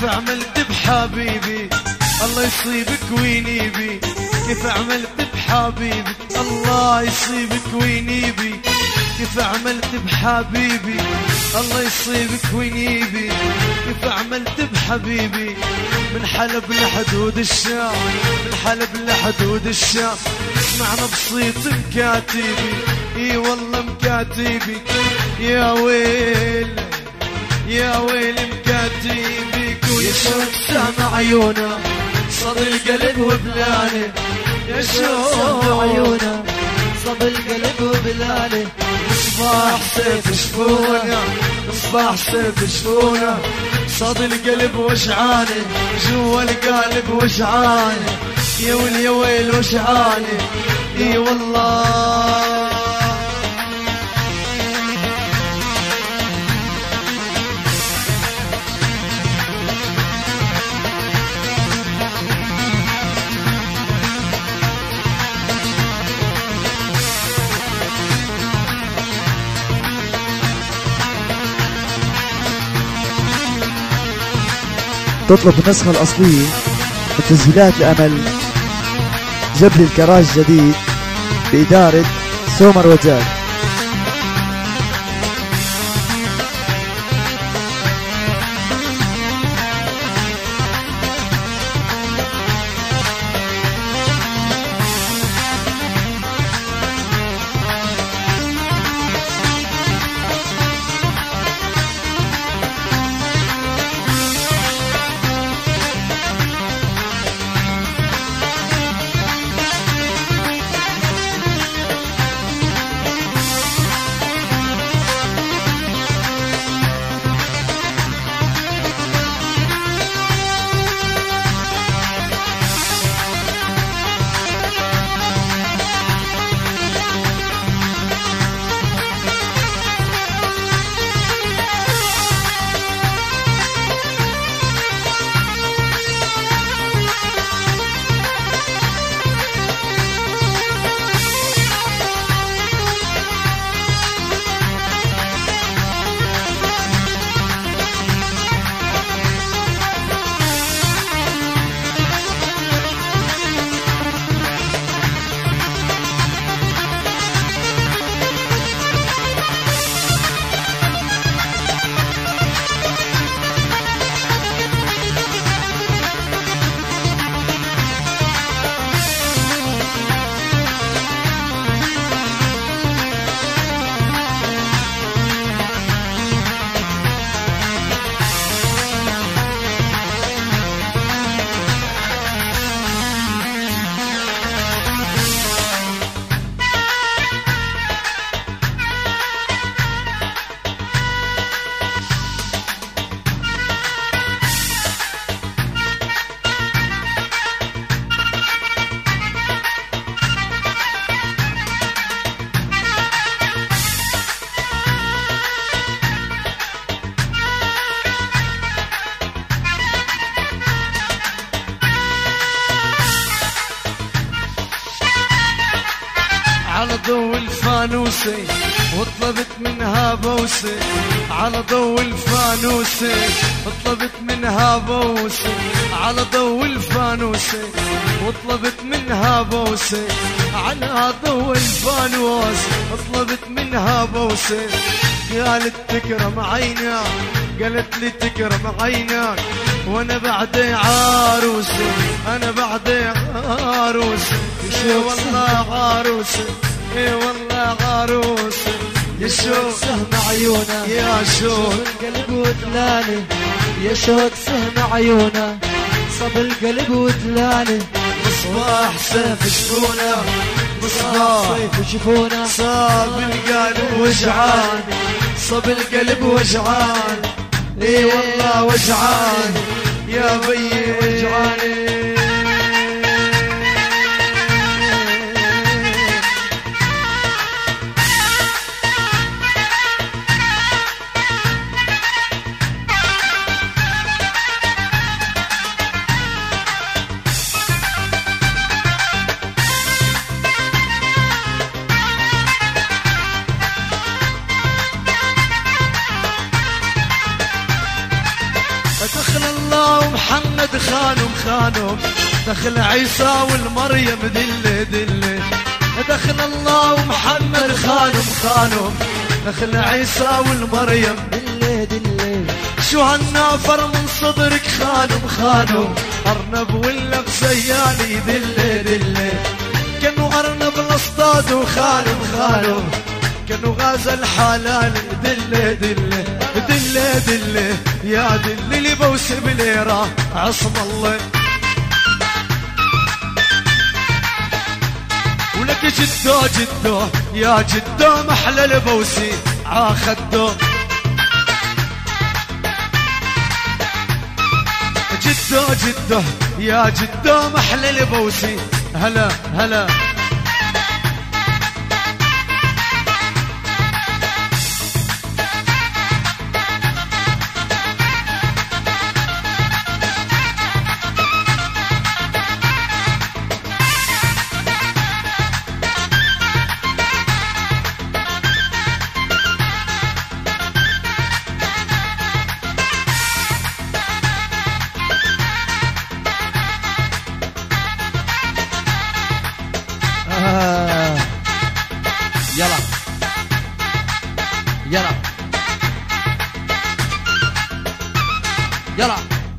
كيف عملت بحبيبي الله يصيبك وينيبي، كيف عملت بحبيبي الله يصيبك وينيبي، كيف عملت بحبيبي الله يصيبك وينيبي، كيف عملت بحبيبي من حلب لحدود الشام، من حلب لحدود الشام اسمعنا بصيت مكاتبي، اي والله مكاتبي يا ويل يا ويل مكاتبي، ويشوف سامع عيونه صدى القلب وبلاله، يشوف عيونه صدى القلب وبلاله، مصباح سيف شفونه مصباح سيف شفونه، صدى القلب وشعانه جوا القالب وشعانه، يا ويل يا ويل وشعانه اي والله. تطلب النسخة الأصلية من تسجيلات الأمل جبل الكراج الجديد بإدارة سومر وجاد. على ضوء الفانوسي وطلبت منها بوسه، على ضوء الفانوسي وطلبت منها بوسه، على ضوء الفانوسي وطلبت منها بوسه، على ضوء الفانوس وطلبت منها بوسه، قالت تكرم عينك قالت لي تكرم عينك وانا بعدي عروسه، انا بعدي عروسه، اي والله عروسه اي والله عروسه، يا شوق سهم عيونه يا شوق القلب ودلاله، يا شوق سهم عيونه صب القلب ودلاله، مصباح سيف شفونه مصباح سيف شفونه صاب القلب وجعان، صب القلب وجعان اي والله وجعان يا بي وجعان. دخل الله ومحمد خانم دخل عيسى والمريم دله دخل الله ومحمد خانم دخل عيسى والمريم دله شو هالنافر من صدرك خانم أرنب ولا بسيالي دله كانوا أرنب الاصطاد وخانم كانوا غازل حلال دله يا دل اللي بوس بليرة عصم الله ولك جدو يا جدو محلى البوسي عاخدو جدو يا جدو محلى البوسي هلا يلا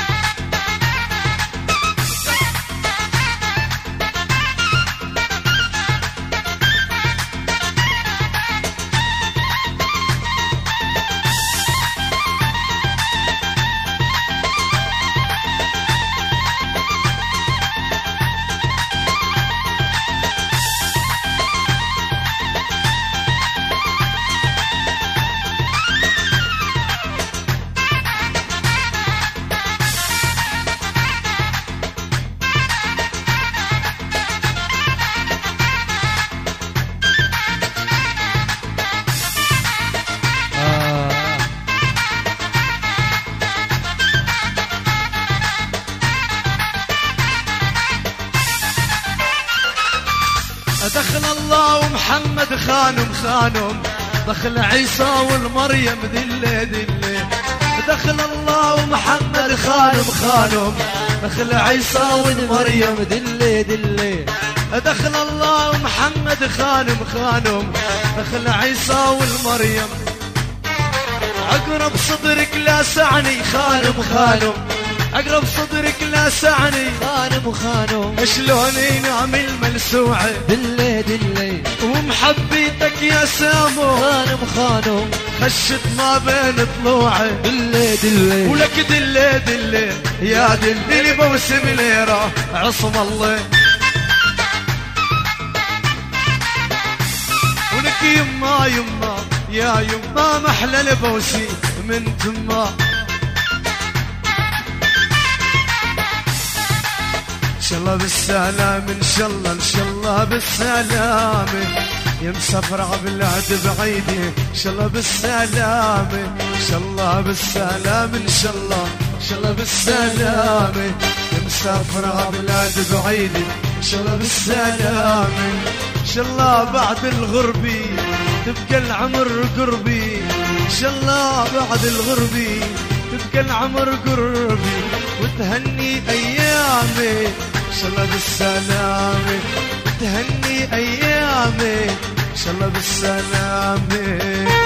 دخل الله ومحمد خانم دخل عيسى والمريم دله دخل الله ومحمد خانم دخل عيسى والمريم دله دخل الله ومحمد خانم دخل عيسى والمريم عقرب صدرك لا سعني خانم عقرب صدرك لا سعني خانم شلون ينام الملسوعة دله ومحبيتك يا سامو خانم خشت ما بين طلوعه دله ولك دله يا دل اللي بوسم ليرة عصم الله ولك يما يا يما محلى البوسي من تما إن شاء الله بالسلام إن شاء الله بالسلام يا مسافر عبلاد بعيدي إن شاء الله بالسلام إن شاء الله بالسلام إن شاء الله بالسلام يا مسافر عبلاد بعيدي إن شاء الله بالسلام إن شاء الله بعد الغربي تبقى العمر قربي إن شاء الله بعد الغربي تبقى العمر قربي وتهني أيامي إن شاء الله بالسلامة تهني أيامي إن شاء الله بالسلامة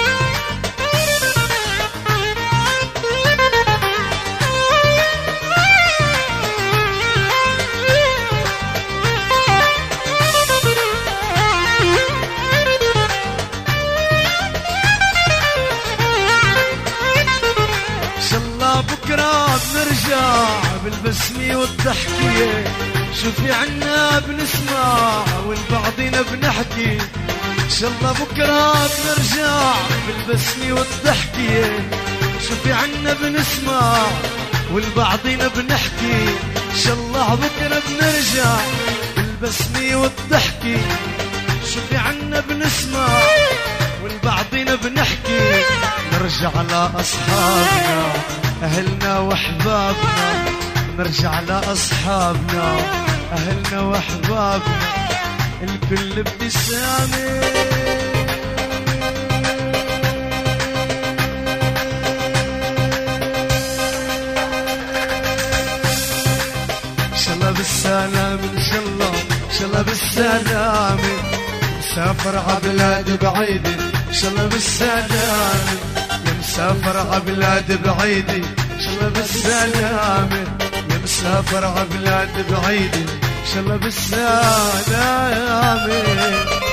إن شاء الله بكرة بنرجع بالبسمة والضحكية شوفي عنا بنسمع والبعضنا بنحكي إن شاء الله بكرة بنرجع بالبسمة والضحكية شوفي عنا بنسمع والبعضنا بنحكي إن شاء الله بكرة بنرجع بالبسمة والضحكي شوفي عنا بنسمع والبعضنا بنحكي نرجع لأصحابنا أهلنا وأحبابنا نرجع لأصحابنا أهلنا وأحبابنا الكل ابتسامة بالسلام ان شاء الله ان شاء الله بالسلام مسافر عبلاد بعيدة ان شاء الله بالسلام يا مسافر عبلاد بعيدة ان شاء الله بالسلام يا مسافر عبلاد بعيدة ان شاء الله بالسلام